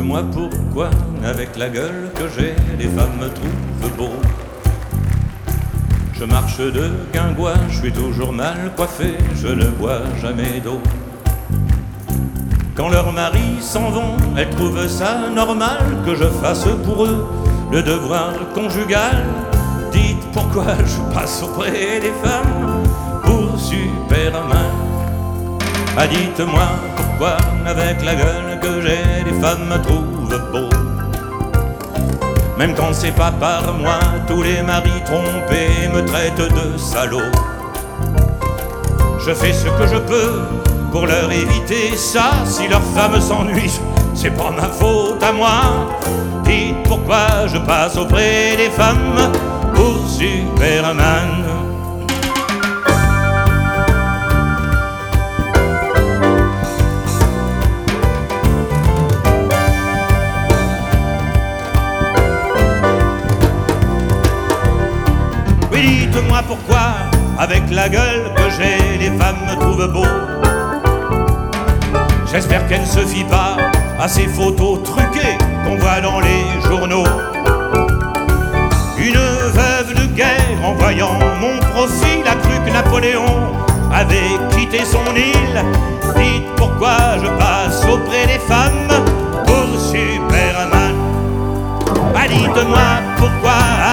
Dites-moi pourquoi, avec la gueule que j'ai, les femmes me trouvent beau. Je marche de guingois, je suis toujours mal coiffé, je ne bois jamais d'eau. Quand leurs maris s'en vont, elles trouvent ça normal que je fasse pour eux le devoir conjugal. Dites pourquoi je passe auprès des femmes pour Superman. Ah, dites-moi pourquoi, avec la gueule que j'ai, les femmes me trouvent beau. Même quand c'est pas par moi, tous les maris trompés me traitent de salaud. Je fais ce que je peux pour leur éviter ça. Si leurs femmes s'ennuient, c'est pas ma faute à moi. Dites pourquoi je passe auprès des femmes pour Superman. Oui, dites-moi pourquoi, avec la gueule que j'ai, les femmes me trouvent beau. J'espère qu'elle ne se fie pas à ces photos truquées qu'on voit dans les journaux. Une veuve de guerre, en voyant mon profil, a cru que Napoléon avait quitté son île. Dites pourquoi je passe auprès des femmes pour Superman. Ah, dites-moi pourquoi,